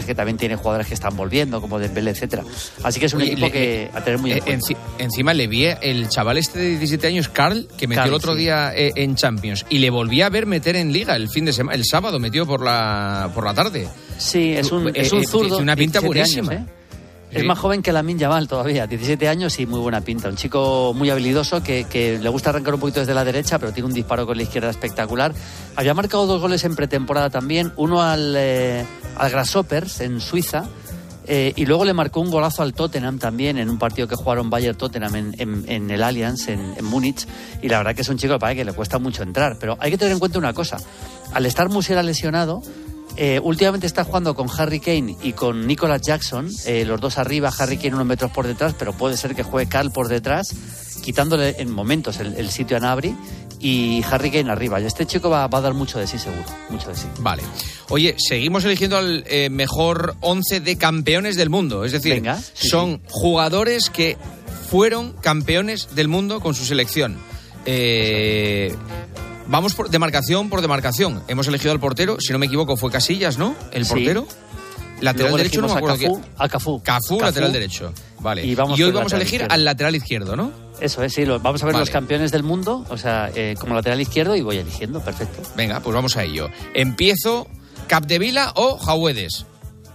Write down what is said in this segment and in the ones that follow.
PSG también tiene jugadores que están volviendo, como Dembélé, etcétera. Así que es un equipo que a tener muy en cuenta. Encima le vi el chaval este de 17 años, Karl, que metió el otro día en Champions, y le volví a ver meter en Liga el fin de semana, el sábado metió por la tarde. Sí, es un zurdo. Una pinta buenísima. Años, Es más joven que Lamine Yamal todavía, 17 años y muy buena pinta. Un chico muy habilidoso que le gusta arrancar un poquito desde la derecha, pero tiene un disparo con la izquierda espectacular. Había marcado 2 goles en pretemporada también, uno al Grasshoppers en Suiza, y luego le marcó un golazo al Tottenham también en un partido que jugaron Bayern-Tottenham en el Allianz, en Múnich. Y la verdad que es un chico que le cuesta mucho entrar. Pero hay que tener en cuenta una cosa. Al estar Musiala lesionado, últimamente está jugando con Harry Kane y con Nicolas Jackson, los dos arriba, Harry Kane unos metros por detrás, pero puede ser que juegue Karl por detrás, quitándole en momentos el sitio a Gnabry, y Harry Kane arriba. Y este chico va a dar mucho de sí, seguro, mucho de sí. Vale. Oye, seguimos eligiendo al mejor 11 de campeones del mundo, es decir, son jugadores que fueron campeones del mundo con su selección. Vamos por demarcación. Hemos elegido al portero, si no me equivoco fue Casillas, ¿no? El portero. Lateral luego derecho, no me acuerdo a Cafú, lateral derecho. Vale. Y hoy vamos a elegir izquierdo. Al lateral izquierdo, ¿no? Eso es, sí. Vamos a ver los campeones del mundo, o sea, como lateral izquierdo, y voy eligiendo, perfecto. Venga, pues vamos a ello. Empiezo, Capdevila o Jauedes.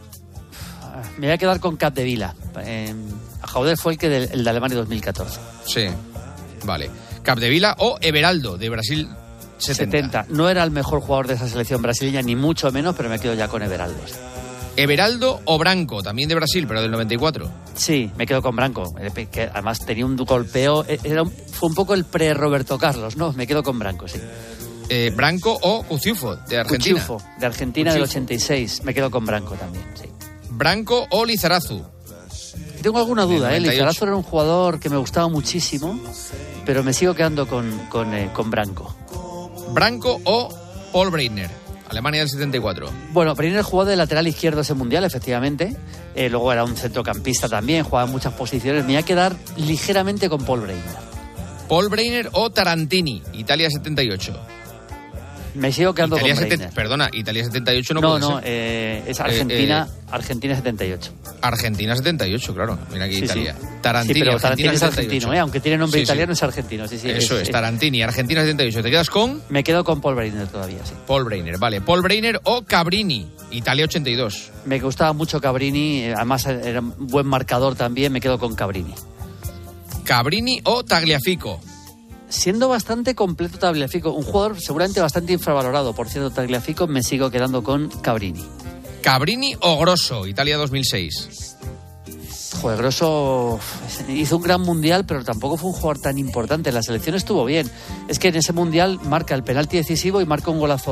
Me voy a quedar con Capdevila. Jauedes fue el de Alemania 2014. Sí, vale. Capdevila o Everaldo, de Brasil 70. No era el mejor jugador de esa selección brasileña, ni mucho menos, pero me quedo ya con Everaldo. Everaldo o Branco, también de Brasil, pero del 94. Sí, me quedo con Branco, que además tenía un golpeo, fue un poco el pre-Roberto Carlos, ¿no? Me quedo con Branco, sí. Branco o Cuciufo, de Argentina. Cuciufo, de Argentina, del 86, me quedo con Branco también, sí. Branco o Lizarazu. Tengo alguna duda, Lizarazu era un jugador que me gustaba muchísimo, pero me sigo quedando con Branco. Branco o Paul Breitner, Alemania del 74. Bueno, Breitner jugó de lateral izquierdo ese mundial, efectivamente. Luego era un centrocampista también, jugaba en muchas posiciones. Me voy a quedar ligeramente con Paul Breitner. Paul Breitner o Tarantini, Italia 78. Me sigo quedando con Breitner. Perdona, Italia 78 no puede ser. No, es Argentina, Argentina 78. Argentina 78, claro. Mira aquí Italia. Sí. Tarantini, pero Argentina es 78. argentino, aunque tiene nombre italiano, es argentino. Sí, eso es, Tarantini, Argentina 78. ¿Te quedas con? Me quedo con Paul Breitner todavía, sí. Paul Breitner, vale. Paul Breitner o Cabrini, Italia 82. Me gustaba mucho Cabrini, además era un buen marcador también, me quedo con Cabrini. Cabrini o Tagliafico. Siendo bastante completo Tagliafico, un jugador seguramente bastante infravalorado, por cierto, Tagliafico, me sigo quedando con Cabrini. Cabrini o Grosso, Italia 2006. Joder, Grosso hizo un gran mundial, pero tampoco fue un jugador tan importante. La selección estuvo bien. Es que en ese mundial marca el penalti decisivo y le marca un golazo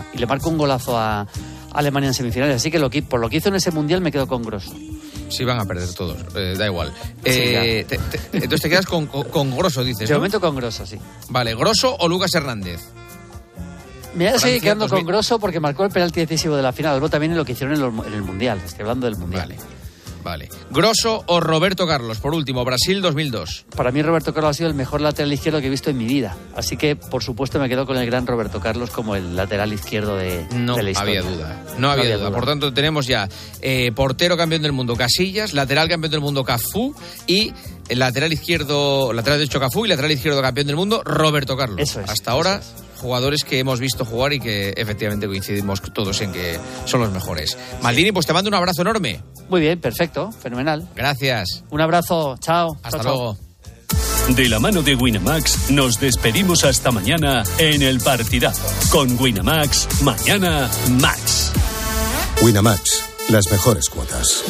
a Alemania en semifinales. Así que por lo que hizo en ese mundial me quedo con Grosso. Sí, van a perder todos, da igual. Entonces te quedas con Grosso, dices, De ¿no? momento con Grosso, sí. Vale, ¿Grosso o Lucas Hernández? Me voy a seguir quedando con Grosso porque marcó el penalti decisivo de la final. Algo también en lo que hicieron en el Mundial. Estoy hablando del Mundial. Vale. ¿Grosso o Roberto Carlos? Por último, Brasil 2002. Para mí Roberto Carlos ha sido el mejor lateral izquierdo que he visto en mi vida. Así que, por supuesto, me quedo con el gran Roberto Carlos como el lateral izquierdo de la historia. No había duda. Por tanto, tenemos ya portero campeón del mundo Casillas, lateral campeón del mundo Cafú y el lateral derecho Cafú y lateral izquierdo campeón del mundo Roberto Carlos. Eso es. Hasta ahora, jugadores que hemos visto jugar y que efectivamente coincidimos todos en que son los mejores. Maldini, pues te mando un abrazo enorme. Muy bien, perfecto, fenomenal. Gracias. Un abrazo, chao. Hasta luego. De la mano de Winamax nos despedimos hasta mañana en El Partidazo. Con Winamax, mañana Max. Winamax, las mejores cuotas.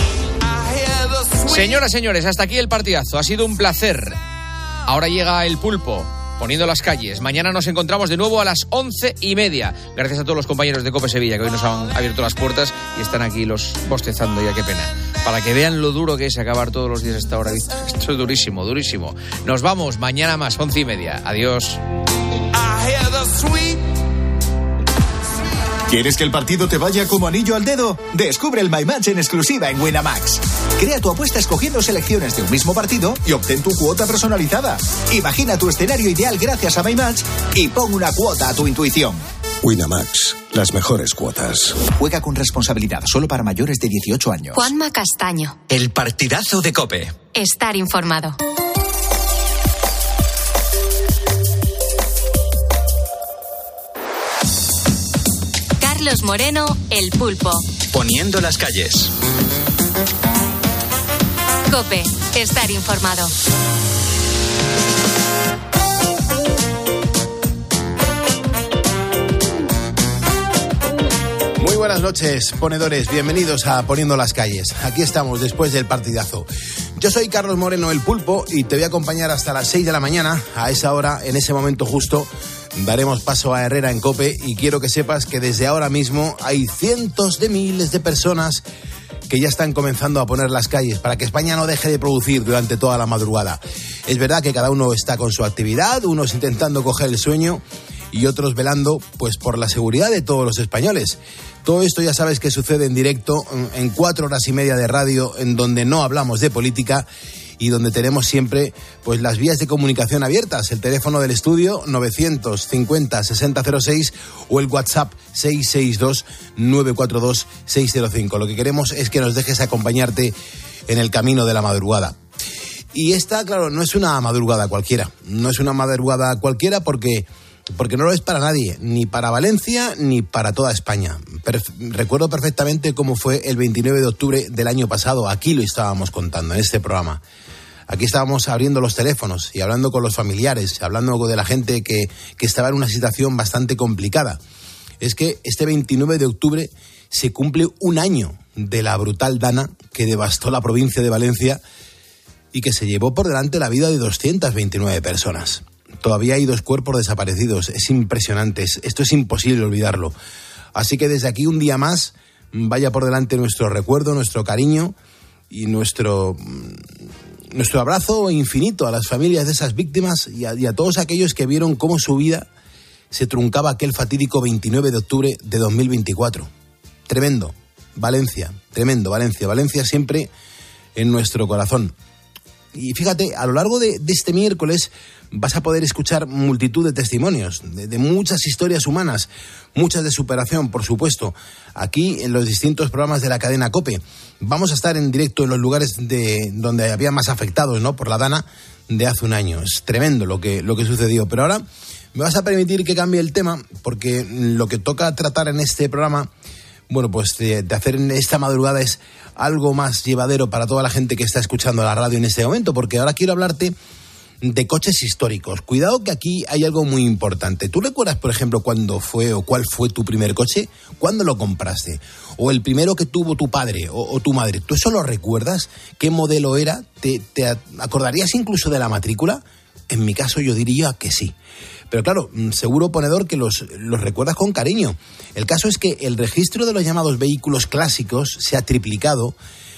Señoras, señores, hasta aquí El Partidazo. Ha sido un placer. Ahora llega El Pulpo, poniendo las calles. Mañana nos encontramos de nuevo a las 11:30. Gracias a todos los compañeros de COPE Sevilla que hoy nos han abierto las puertas y están aquí los bostezando, ya qué pena. Para que vean lo duro que es acabar todos los días a esta hora. Esto es durísimo, durísimo. Nos vamos mañana más, 11:30. Adiós. ¿Quieres que el partido te vaya como anillo al dedo? Descubre el My Match en exclusiva en Winamax. Crea tu apuesta escogiendo selecciones de un mismo partido y obtén tu cuota personalizada. Imagina tu escenario ideal gracias a My Match y pon una cuota a tu intuición. Winamax, las mejores cuotas. Juega con responsabilidad, solo para mayores de 18 años. Juanma Castaño. El partidazo de COPE. Estar informado. Carlos Moreno, El Pulpo. Poniendo las calles. COPE, estar informado. Muy buenas noches, ponedores. Bienvenidos a Poniendo las calles. Aquí estamos después del partidazo. Yo soy Carlos Moreno, El Pulpo, y te voy a acompañar hasta las 6 de la mañana. A esa hora, en ese momento justo, daremos paso a Herrera en COPE, y quiero que sepas que desde ahora mismo hay cientos de miles de personas que ya están comenzando a poner las calles para que España no deje de producir durante toda la madrugada. Es verdad que cada uno está con su actividad, unos intentando coger el sueño y otros velando pues por la seguridad de todos los españoles. Todo esto ya sabes que sucede en directo en 4 horas y media de radio, en donde no hablamos de política y donde tenemos siempre pues las vías de comunicación abiertas, el teléfono del estudio 950-6006 o el WhatsApp 662-942-605. Lo que queremos es que nos dejes acompañarte en el camino de la madrugada. Y esta, claro, no es una madrugada cualquiera, porque no lo es para nadie, ni para Valencia ni para toda España. Recuerdo perfectamente cómo fue el 29 de octubre del año pasado. Aquí lo estábamos contando en este programa. Aquí estábamos abriendo los teléfonos y hablando con los familiares, hablando de la gente que estaba en una situación bastante complicada. Es que este 29 de octubre se cumple un año de la brutal dana que devastó la provincia de Valencia y que se llevó por delante la vida de 229 personas. Todavía hay 2 cuerpos desaparecidos. Es impresionante. Esto es imposible olvidarlo. Así que desde aquí un día más vaya por delante nuestro recuerdo, nuestro cariño y nuestro abrazo infinito a las familias de esas víctimas y a todos aquellos que vieron cómo su vida se truncaba aquel fatídico 29 de octubre de 2024. Tremendo. Valencia. Valencia siempre en nuestro corazón. Y fíjate, a lo largo de este miércoles vas a poder escuchar multitud de testimonios, de muchas historias humanas, muchas de superación, por supuesto, aquí en los distintos programas de la cadena COPE. Vamos a estar en directo en los lugares donde había más afectados, ¿no?, por la dana de hace un año. Es tremendo lo que sucedió. Pero ahora me vas a permitir que cambie el tema, porque lo que toca tratar en este programa, bueno, pues de hacer en esta madrugada es algo más llevadero para toda la gente que está escuchando la radio en este momento, porque ahora quiero hablarte de coches históricos. Cuidado, que aquí hay algo muy importante. ¿Tú recuerdas, por ejemplo, cuándo fue o cuál fue tu primer coche? ¿Cuándo lo compraste? ¿O el primero que tuvo tu padre o tu madre? ¿Tú eso lo recuerdas? ¿Qué modelo era? ¿Te acordarías incluso de la matrícula? En mi caso yo diría que sí. Pero claro, seguro, ponedor, que los recuerdas con cariño. El caso es que el registro de los llamados vehículos clásicos se ha triplicado.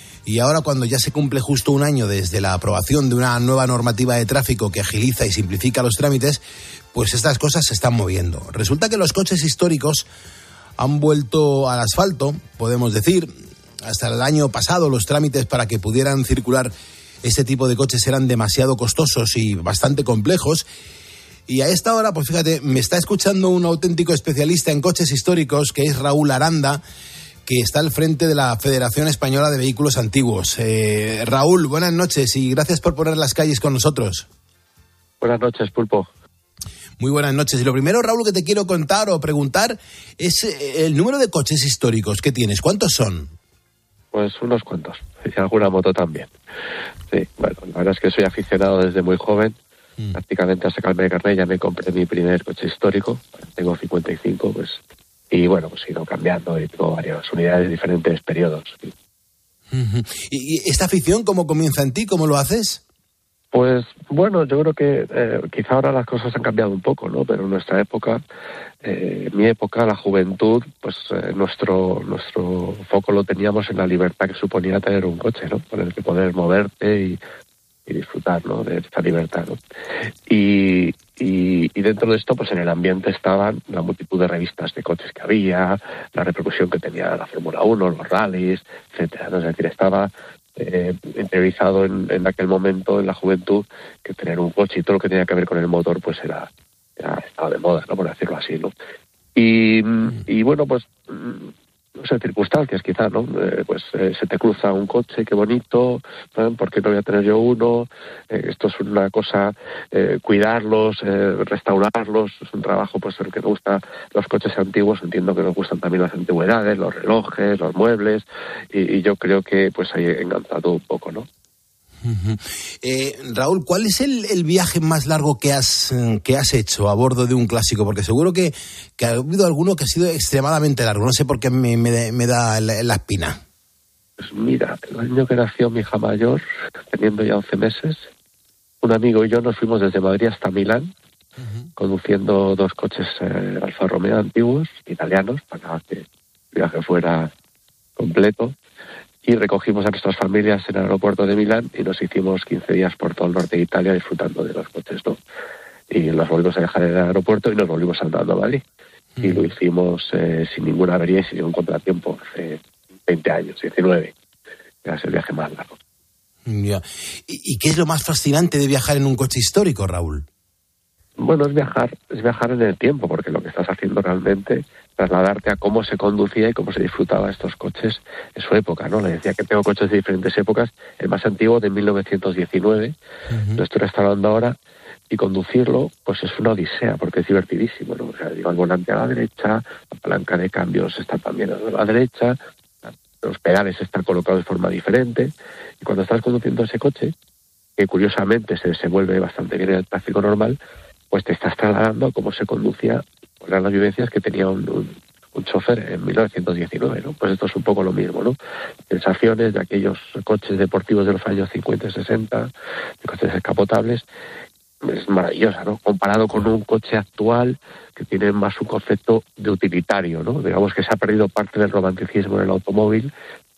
Y ahora, cuando ya se cumple justo un año desde la aprobación de una nueva normativa de tráfico que agiliza y simplifica los trámites, pues estas cosas se están moviendo. Resulta que los coches históricos han vuelto al asfalto, podemos decir. Hasta el año pasado los trámites para que pudieran circular este tipo de coches eran demasiado costosos y bastante complejos. Y a esta hora, pues fíjate, me está escuchando un auténtico especialista en coches históricos, que es Raúl Aranda, que está al frente de la Federación Española de Vehículos Antiguos. Raúl, buenas noches y gracias por poner las calles con nosotros. Buenas noches, Pulpo. Muy buenas noches. Y lo primero, Raúl, que te quiero contar o preguntar es el número de coches históricos que tienes. ¿Cuántos son? Pues unos cuantos, y alguna moto también. Sí, bueno, la verdad es que soy aficionado desde muy joven. Prácticamente a sacarme de carnet ya me compré mi primer coche histórico. Tengo 55, pues... Y bueno, pues he ido cambiando y tengo varias unidades de diferentes periodos. Sí. ¿Y esta afición cómo comienza en ti? ¿Cómo lo haces? Pues bueno, yo creo que quizá ahora las cosas han cambiado un poco, ¿no? Pero en nuestra época, mi época, la juventud, pues nuestro foco lo teníamos en la libertad que suponía tener un coche, ¿no? Con el que poder moverte y disfrutar, ¿no?, de esta libertad, ¿no? Y dentro de esto, pues en el ambiente estaban la multitud de revistas de coches que había, la repercusión que tenía la Fórmula 1, los rallies, etcétera, ¿no? Es decir, estaba interiorizado en aquel momento, en la juventud, que tener un coche y todo lo que tenía que ver con el motor, pues estaba de moda, ¿no?, por decirlo así, ¿no? Y bueno, pues no sé, circunstancias quizás, ¿no? Se te cruza un coche, qué bonito, ¿no? ¿Por qué no voy a tener yo uno? Esto es una cosa, cuidarlos, restaurarlos, es un trabajo pues el que nos gusta los coches antiguos, entiendo que nos gustan también las antigüedades, los relojes, los muebles, y yo creo que pues ahí he enganchado un poco, ¿no? Raúl, ¿cuál es el viaje más largo que has hecho a bordo de un clásico? Porque seguro que ha habido alguno que ha sido extremadamente largo. No sé por qué me da la espina. Pues mira, el año que nació mi hija mayor, teniendo ya 11 meses, un amigo y yo nos fuimos desde Madrid hasta Milán, conduciendo 2 coches Alfa Romeo antiguos, italianos, para que el viaje fuera completo. Y recogimos a nuestras familias en el aeropuerto de Milán y nos hicimos 15 días por todo el norte de Italia disfrutando de los coches, ¿no? Y nos volvimos a dejar en el aeropuerto y nos volvimos andando a Madrid. Y lo hicimos sin ninguna avería y sin ningún contratiempo, hace 20 años, 19. Era el viaje más largo. Ya. ¿Y qué es lo más fascinante de viajar en un coche histórico, Raúl? Bueno, es viajar en el tiempo, porque lo que estás haciendo realmente, trasladarte a cómo se conducía y cómo se disfrutaba estos coches en su época, ¿no? Le decía que tengo coches de diferentes épocas, el más antiguo de 1919, lo estoy restaurando ahora, y conducirlo, pues es una odisea, porque es divertidísimo, ¿no? O sea, digo, el volante a la derecha, la palanca de cambios está también a la derecha, los pedales están colocados de forma diferente, y cuando estás conduciendo ese coche, que curiosamente se desenvuelve bastante bien en el tráfico normal, pues te estás trasladando a cómo se conducía, pues eran las vivencias que tenía un chofer en 1919, ¿no? Pues esto es un poco lo mismo, ¿no? Sensaciones de aquellos coches deportivos de los años 50 y 60, de coches descapotables, es maravillosa, ¿no? Comparado con un coche actual que tiene más un concepto de utilitario, ¿no? Digamos que se ha perdido parte del romanticismo en el automóvil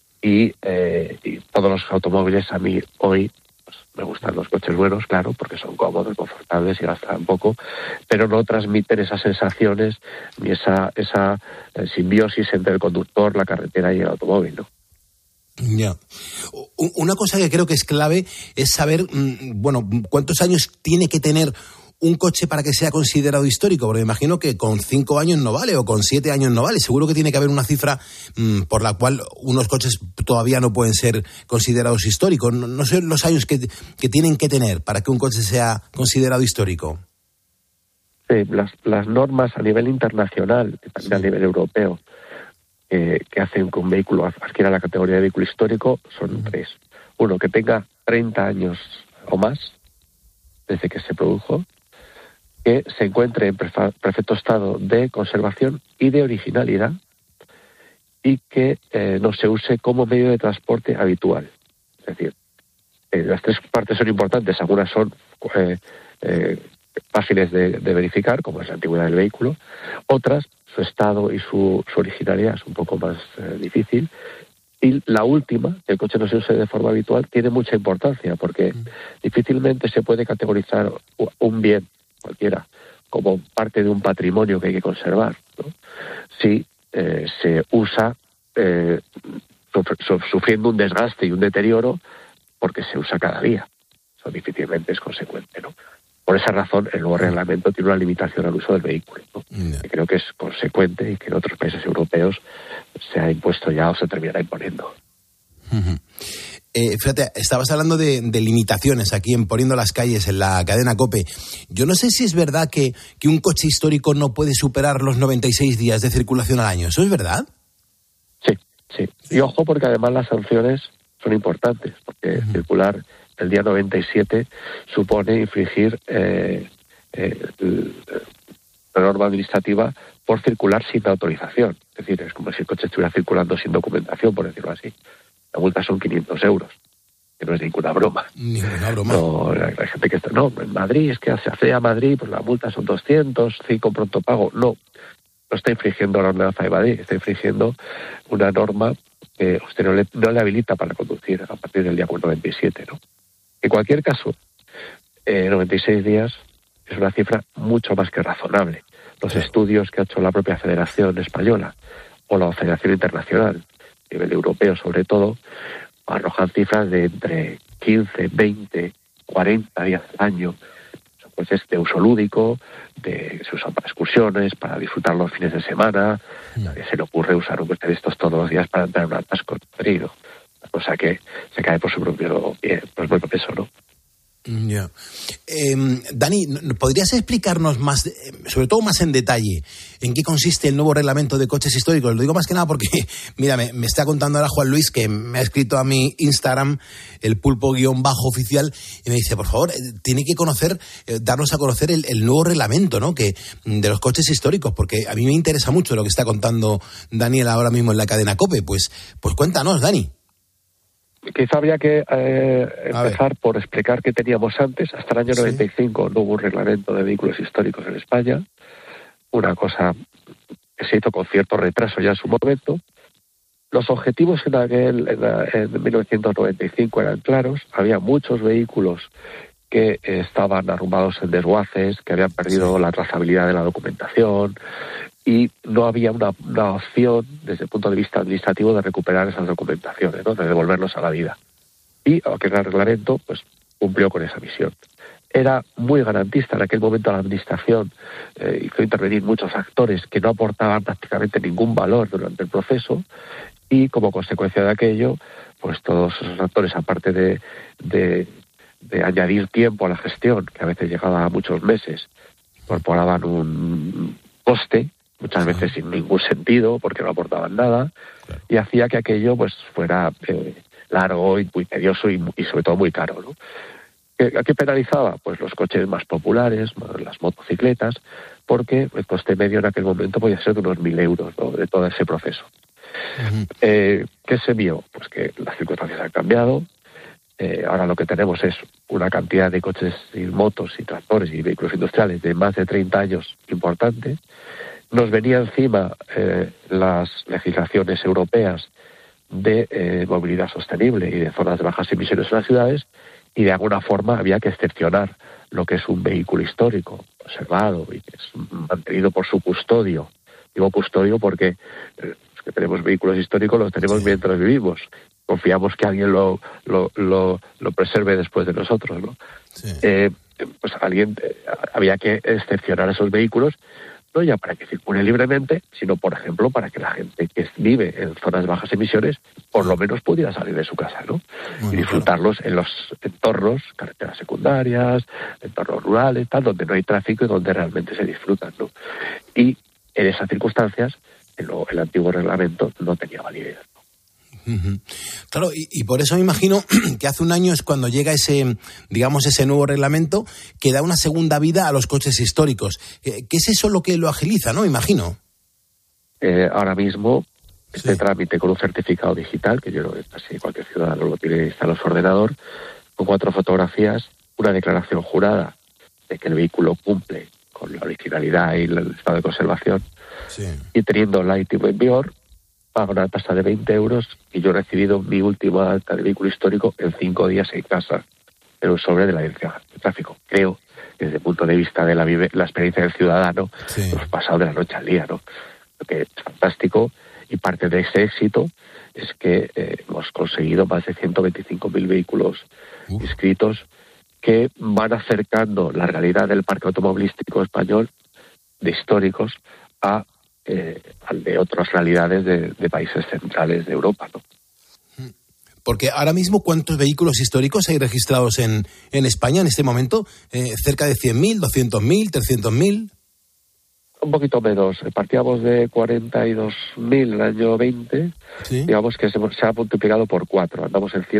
y todos los automóviles a mí hoy me gustan los coches buenos, claro, porque son cómodos, confortables y gastan poco, pero no transmiten esas sensaciones ni esa simbiosis entre el conductor, la carretera y el automóvil, ¿no? Ya. Una cosa que creo que es clave es saber, cuántos años tiene que tener un coche para que sea considerado histórico, porque me imagino que con 5 años no vale o con 7 años no vale. Seguro que tiene que haber una cifra por la cual unos coches todavía no pueden ser considerados históricos. No sé los años que tienen que tener para que un coche sea considerado histórico. Sí, las normas a nivel internacional y también a nivel europeo que hacen que un vehículo adquiera la categoría de vehículo histórico son 3. Uno, que tenga 30 años o más desde que se produjo, que se encuentre en perfecto estado de conservación y de originalidad y que no se use como medio de transporte habitual. Es decir, las 3 partes son importantes, algunas son fáciles de verificar, como es la antigüedad del vehículo, otras, su estado y su originalidad es un poco más difícil, y la última, que el coche no se use de forma habitual, tiene mucha importancia, porque difícilmente se puede categorizar un bien cualquiera como parte de un patrimonio que hay que conservar, ¿no? Si se usa sufriendo un desgaste y un deterioro porque se usa cada día. Eso difícilmente es consecuente, ¿no? Por esa razón, el nuevo reglamento tiene una limitación al uso del vehículo, ¿no? Que creo que es consecuente y que en otros países europeos se ha impuesto ya o se terminará imponiendo. Fíjate, estabas hablando de limitaciones aquí en Poniendo las Calles, en la cadena COPE. Yo no sé si es verdad que un coche histórico no puede superar los 96 días de circulación al año. ¿Eso es verdad? Sí. Y ojo, porque además las sanciones son importantes, porque circular el día 97 supone infringir la norma administrativa por circular sin autorización. Es decir, es como si el coche estuviera circulando sin documentación, por decirlo así. La multa son 500 euros, que no es ninguna broma. Ninguna broma. No, la gente que está, no, en Madrid, es que se hace a Madrid, pues la multa son 200, 5 pronto pago. No está infringiendo la ordenanza de Madrid, está infringiendo una norma que usted no le habilita para conducir a partir del día 97, ¿no? En cualquier caso, 96 días es una cifra mucho más que razonable. Los estudios que ha hecho la propia Federación Española o la Federación Internacional, a nivel europeo sobre todo, arrojan cifras de entre 15, 20, 40 días al año. pues es de uso lúdico, se usa para excursiones, para disfrutar los fines de semana. Nadie se le ocurre usar un coche de estos todos los días para entrar en un atasco en Madrid, ¿no? O sea que se cae por su propio peso, ¿no? Ya. Dani, ¿podrías explicarnos más, sobre todo más en detalle, en qué consiste el nuevo reglamento de coches históricos? Lo digo más que nada porque, mira, me está contando ahora Juan Luis, que me ha escrito a mi Instagram, el pulpo_oficial, y me dice, por favor, tiene que darnos a conocer el nuevo reglamento, ¿no?, que de los coches históricos, porque a mí me interesa mucho lo que está contando Daniel ahora mismo en la cadena COPE. Pues cuéntanos, Dani. Quizá habría que empezar por explicar qué teníamos antes. Hasta el año 95 no hubo un reglamento de vehículos históricos en España, una cosa que se hizo con cierto retraso ya en su momento. Los objetivos en 1995 eran claros. Había muchos vehículos que estaban arrumbados en desguaces, que habían perdido la trazabilidad de la documentación, y no había una opción desde el punto de vista administrativo de recuperar esas documentaciones, ¿no?, de devolverlos a la vida. Y aquel reglamento pues cumplió con esa misión. Era muy garantista. En aquel momento la administración hizo intervenir muchos actores que no aportaban prácticamente ningún valor durante el proceso, y como consecuencia de aquello, pues todos esos actores, aparte de añadir tiempo a la gestión, que a veces llegaba a muchos meses, incorporaban un coste, muchas veces sin ningún sentido, porque no aportaban nada, y hacía que aquello pues fuera largo y muy tedioso y sobre todo muy caro, ¿no? ¿A qué penalizaba? Pues los coches más populares, las motocicletas, porque el coste medio en aquel momento podía ser de unos 1.000 euros, ¿no?, de todo ese proceso. ¿Qué se vio? Pues que las circunstancias han cambiado. Ahora lo que tenemos es una cantidad de coches y motos y tractores y vehículos industriales de más de 30 años importante. Nos venía encima las legislaciones europeas de movilidad sostenible y de zonas de bajas emisiones en las ciudades, y de alguna forma había que excepcionar lo que es un vehículo histórico, conservado y que es mantenido por su custodio. Digo custodio porque los que tenemos vehículos históricos los tenemos mientras vivimos. Confiamos que alguien lo preserve después de nosotros, ¿no? Pues había que excepcionar esos vehículos, no ya para que circulen libremente, sino, por ejemplo, para que la gente que vive en zonas de bajas emisiones por lo menos pudiera salir de su casa, ¿no? Bueno, y disfrutarlos en los entornos, carreteras secundarias, entornos rurales, tal, donde no hay tráfico y donde realmente se disfrutan, ¿no? Y en esas circunstancias el antiguo reglamento no tenía validez. Claro, y por eso me imagino que hace un año es cuando llega ese nuevo reglamento que da una segunda vida a los coches históricos. ¿Qué es eso lo que lo agiliza, no? Imagino. Ahora mismo, este trámite con un certificado digital, que yo creo que casi cualquier ciudadano lo tiene instalado en su ordenador, con 4 fotografías, una declaración jurada de que el vehículo cumple con la originalidad y el estado de conservación, y teniendo la ITV en vigor, pago una tasa de 20 euros y yo he recibido mi última alta de vehículo histórico en 5 días en casa, en un sobre de la dirección de tráfico. Creo que desde el punto de vista de la experiencia del ciudadano, hemos pasado de la noche al día, ¿no? Lo que es fantástico, y parte de ese éxito es que hemos conseguido más de 125.000 vehículos inscritos que van acercando la realidad del parque automovilístico español de históricos al de otras realidades de países centrales de Europa, ¿no? Porque ahora mismo, ¿cuántos vehículos históricos hay registrados en España en este momento? ¿Cerca de 100.000, 200.000, 300.000? Un poquito menos. Partíamos de 42.000 en el año 20. Digamos que se ha multiplicado por 4. Andamos en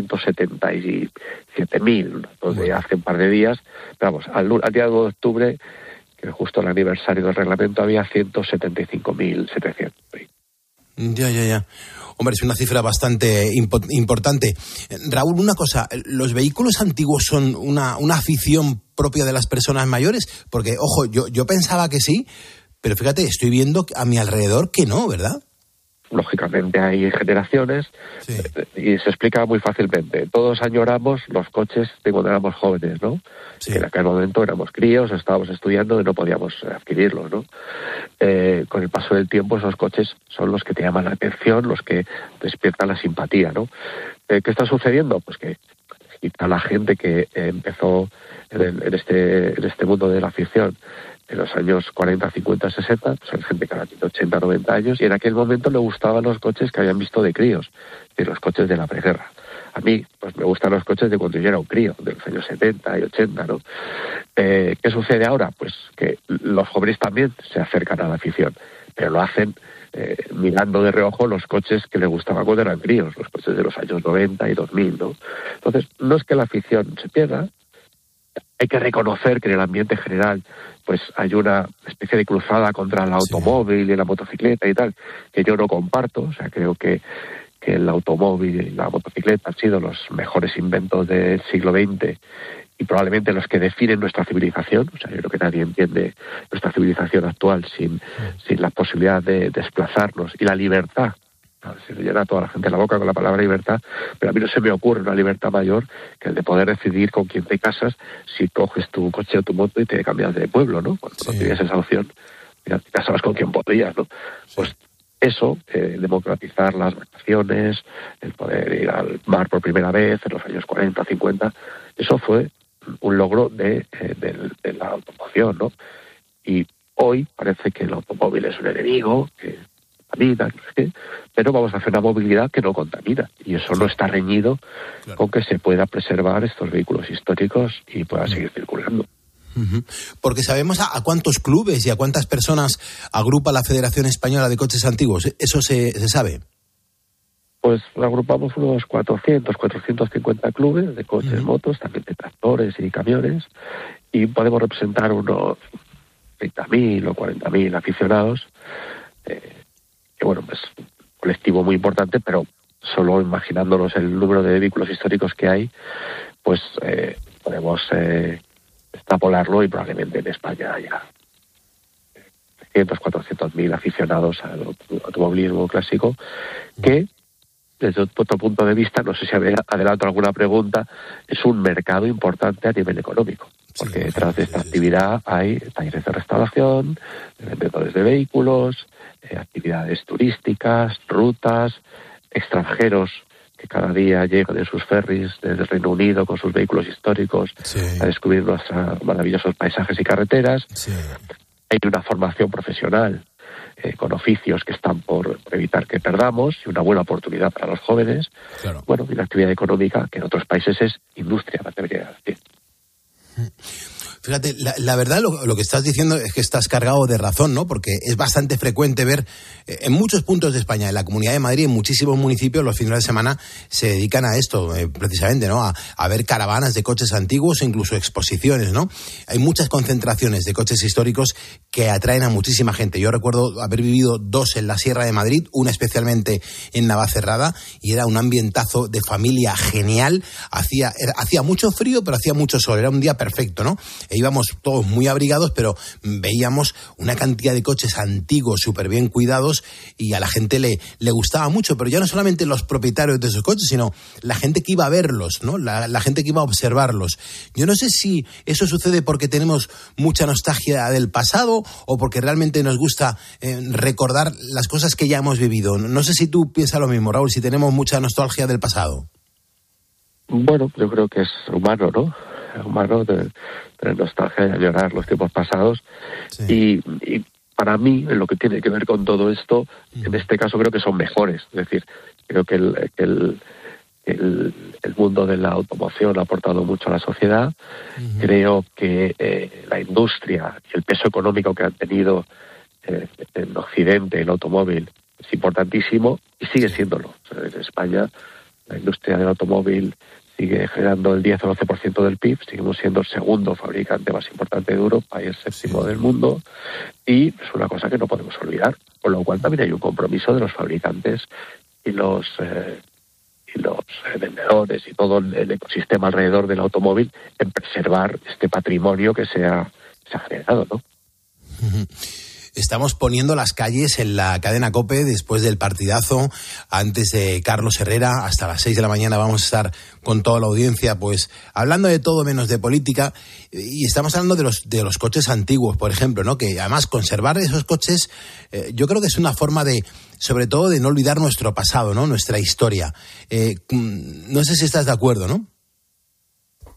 177.000 desde hace un par de días. Pero vamos, al día 2 de octubre, que justo el aniversario del reglamento, había 175.700. Ya. Hombre, es una cifra bastante importante. Raúl, una cosa, ¿los vehículos antiguos son una afición propia de las personas mayores? Porque, ojo, yo pensaba que sí, pero fíjate, estoy viendo a mi alrededor que no, ¿verdad? Lógicamente hay generaciones y se explica muy fácilmente. Todos añoramos los coches de cuando éramos jóvenes, ¿no? Que en aquel momento éramos críos, estábamos estudiando y no podíamos adquirirlos, ¿no? Con el paso del tiempo esos coches son los que te llaman la atención, los que despiertan la simpatía, ¿no? ¿Qué está sucediendo? Pues que quizá la gente que empezó en este mundo de la afición en los años 40, 50, 60, pues hay gente que ahora tiene 80, 90 años, y en aquel momento le gustaban los coches que habían visto de críos, de los coches de la preguerra. A mí, pues me gustan los coches de cuando yo era un crío, de los años 70 y 80, ¿no? ¿Qué sucede ahora? Pues que los jóvenes también se acercan a la afición, pero lo hacen mirando de reojo los coches que les gustaban cuando eran críos, los coches de los años 90 y 2000, ¿no? Entonces, no es que la afición se pierda, hay que reconocer que en el ambiente general pues hay una especie de cruzada contra el automóvil y la motocicleta y tal, que yo no comparto. O sea, creo que el automóvil y la motocicleta han sido los mejores inventos del siglo XX y probablemente los que definen nuestra civilización. O sea, yo creo que nadie entiende nuestra civilización actual sin la posibilidad de desplazarnos y la libertad. Se le llena a toda la gente la boca con la palabra libertad, pero a mí no se me ocurre una libertad mayor que el de poder decidir con quién te casas, si coges tu coche o tu moto y te cambias de pueblo, ¿no? Cuando no tenías esa opción, mira, te casabas con quien podías, ¿no? Pues eso, democratizar las vacaciones, el poder ir al mar por primera vez en los años 40, 50, eso fue un logro de la automoción, ¿no? Y hoy parece que el automóvil es un enemigo, que contamina, no sé qué, pero vamos a hacer una movilidad que no contamina, y eso no está reñido con que se pueda preservar estos vehículos históricos y puedan seguir circulando. Porque sabemos a cuántos clubes y a cuántas personas agrupa la Federación Española de Coches Antiguos. ¿Eso se sabe? Pues agrupamos unos 450 clubes de coches, motos, también de tractores y camiones, y podemos representar unos 30.000 o 40.000 aficionados, que bueno, pues un colectivo muy importante, pero solo imaginándonos el número de vehículos históricos que hay, pues podemos extrapolarlo, y probablemente en España haya 400.000 aficionados al automovilismo clásico, que desde otro punto de vista, no sé si adelanto alguna pregunta, es un mercado importante a nivel económico, porque detrás de esta actividad hay talleres de restauración, vendedores de vehículos, actividades turísticas, rutas, extranjeros que cada día llegan en sus ferries desde el Reino Unido con sus vehículos históricos a descubrir nuestros maravillosos paisajes y carreteras. Hay una formación profesional con oficios que están por evitar que perdamos, y una buena oportunidad para los jóvenes. Bueno, y una actividad económica que en otros países es industria, me atrevería a decir. Fíjate, la verdad lo que estás diciendo es que estás cargado de razón, ¿no? Porque es bastante frecuente ver en muchos puntos de España, en la Comunidad de Madrid, en muchísimos municipios, los fines de semana se dedican a esto, precisamente, ¿no? A ver caravanas de coches antiguos e incluso exposiciones, ¿no? Hay muchas concentraciones de coches históricos que atraen a muchísima gente. Yo recuerdo haber vivido 2 en la Sierra de Madrid, una especialmente en Navacerrada, y era un ambientazo de familia genial. Hacía mucho frío, pero hacía mucho sol. Era un día perfecto, ¿no? E íbamos todos muy abrigados, pero veíamos una cantidad de coches antiguos súper bien cuidados, y a la gente le gustaba mucho, pero ya no solamente los propietarios de esos coches, sino la gente que iba a verlos, ¿no? La gente que iba a observarlos. Yo no sé si eso sucede porque tenemos mucha nostalgia del pasado o porque realmente nos gusta recordar las cosas que ya hemos vivido. No sé si tú piensas lo mismo, Raúl, si tenemos mucha nostalgia del pasado. Bueno, yo creo que es humano, ¿no? Humano tener nostalgia y añorar los tiempos pasados. Y para mí, en lo que tiene que ver con todo esto, en este caso creo que son mejores. Es decir, creo que el mundo de la automoción ha aportado mucho a la sociedad. Creo que la industria y el peso económico que han tenido en Occidente, el automóvil, es importantísimo y sigue siéndolo. O sea, en España, la industria del automóvil sigue generando el 10 o 12% del PIB, seguimos siendo el segundo fabricante más importante de Europa y el 7º del mundo, y es una cosa que no podemos olvidar, con lo cual también hay un compromiso de los fabricantes y los vendedores y todo el ecosistema alrededor del automóvil en preservar este patrimonio que se ha generado, ¿no? Estamos poniendo las calles en la cadena COPE después del partidazo, antes de Carlos Herrera. Hasta las 6 de la mañana vamos a estar con toda la audiencia, pues hablando de todo menos de política, y estamos hablando de los coches antiguos, por ejemplo, ¿no? Que además conservar esos coches, yo creo que es una forma de, sobre todo, de no olvidar nuestro pasado, ¿no? Nuestra historia. No sé si estás de acuerdo, ¿no?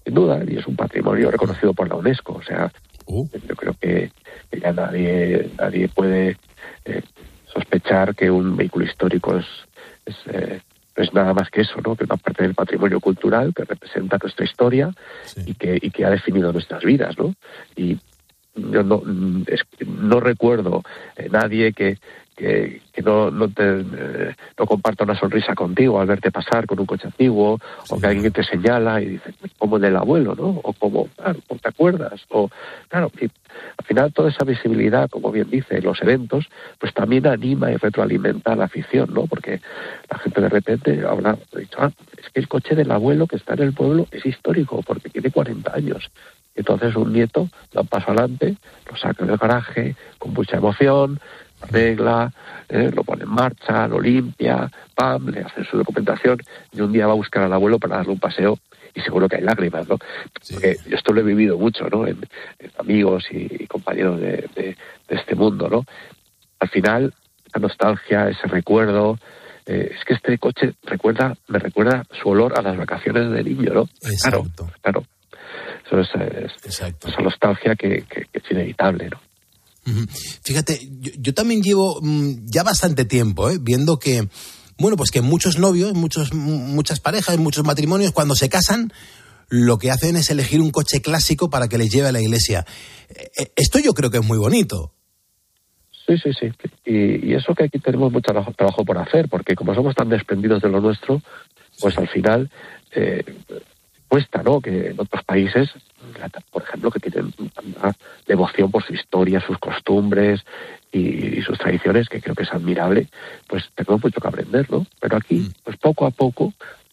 sin duda, y es un patrimonio reconocido por la UNESCO. O sea, yo creo que ya nadie puede sospechar que un vehículo histórico es nada más que eso, ¿no? Que una parte del patrimonio cultural que representa nuestra historia, sí, y que ha definido nuestras vidas, ¿no? Y yo no recuerdo nadie que no comparta una sonrisa contigo al verte pasar con un coche antiguo, sí, o que alguien te señala y dice, como el del abuelo, ¿no? O como, claro, ¿te acuerdas? O, claro, y al final toda esa visibilidad, como bien dice, los eventos, pues también anima y retroalimenta la afición, ¿no? Porque la gente de repente ha dicho, es que el coche del abuelo que está en el pueblo es histórico porque tiene 40 años. Entonces un nieto da un paso adelante, lo saca del garaje con mucha emoción, arregla, lo pone en marcha, lo limpia, ¡pam!, le hace su documentación, y un día va a buscar al abuelo para darle un paseo y seguro que hay lágrimas, ¿no? Sí. Porque yo esto lo he vivido mucho, ¿no? En amigos y compañeros de este mundo, ¿no? Al final, la nostalgia, ese recuerdo, es que este coche me recuerda su olor a las vacaciones de niño, ¿no? Exacto. Claro. Eso es esa nostalgia que es inevitable, ¿no? Fíjate, yo también llevo ya bastante tiempo viendo que, bueno, pues que muchos novios, muchas parejas, muchos matrimonios, cuando se casan, lo que hacen es elegir un coche clásico para que les lleve a la iglesia. Esto yo creo que es muy bonito. Sí. Y eso que aquí tenemos mucho trabajo por hacer, porque como somos tan desprendidos de lo nuestro, pues al final cuesta, ¿no? Que en otros países, por ejemplo, que tienen una devoción por su historia, sus costumbres y sus tradiciones, que creo que es admirable, pues tenemos mucho que aprender, ¿no? Pero aquí, pues poco a poco,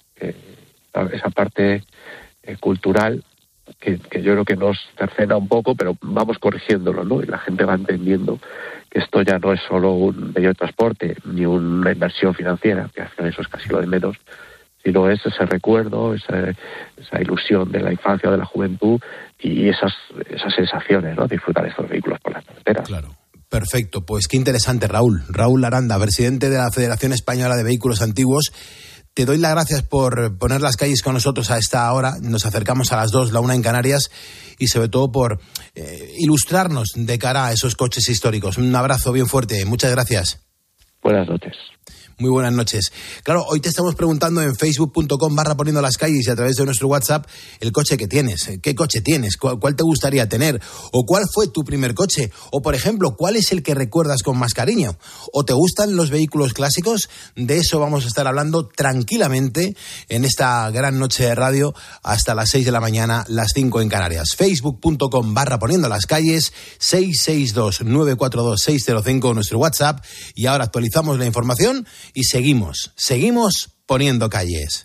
esa parte cultural que yo creo que nos cercena un poco, pero vamos corrigiéndolo, ¿no? Y la gente va entendiendo que esto ya no es solo un medio de transporte ni una inversión financiera, que hacen eso es casi lo de menos, sino es ese recuerdo, esa ilusión de la infancia o de la juventud y esas sensaciones, ¿no? Disfrutar de estos vehículos por las carreteras. Claro. Perfecto, pues qué interesante, Raúl. Raúl Aranda, presidente de la Federación Española de Vehículos Antiguos. Te doy las gracias por poner las calles con nosotros a esta hora. Nos acercamos a las 2, la 1 en Canarias, y sobre todo por ilustrarnos de cara a esos coches históricos. Un abrazo bien fuerte. Muchas gracias. Buenas noches. Muy buenas noches. Claro, hoy te estamos preguntando en facebook.com/poniendo las calles y a través de nuestro WhatsApp el coche que tienes. ¿Qué coche tienes? ¿Cuál te gustaría tener? ¿O cuál fue tu primer coche? O, por ejemplo, ¿cuál es el que recuerdas con más cariño? ¿O te gustan los vehículos clásicos? De eso vamos a estar hablando tranquilamente en esta gran noche de radio hasta las 6 de la mañana, las 5 en Canarias. facebook.com/poniendo las calles, 662-942-605 nuestro WhatsApp. Y ahora actualizamos la información y seguimos poniendo calles.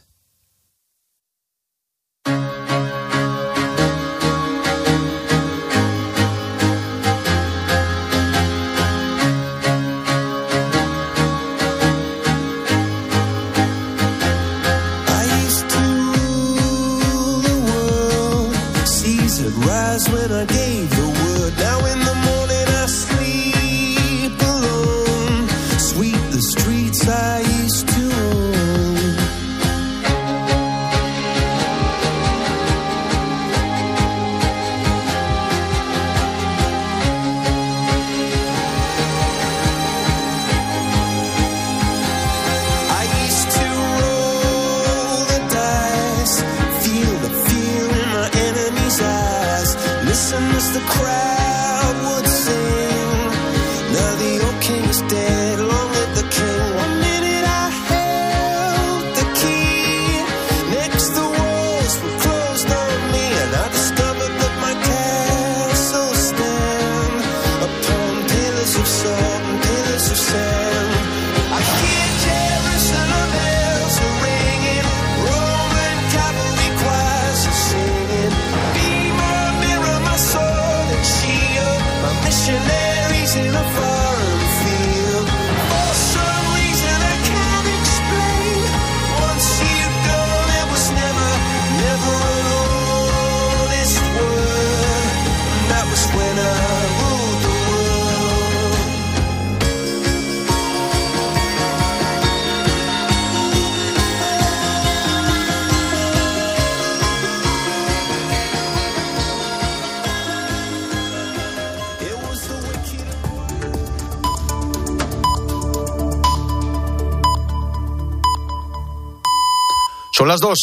Son las 2.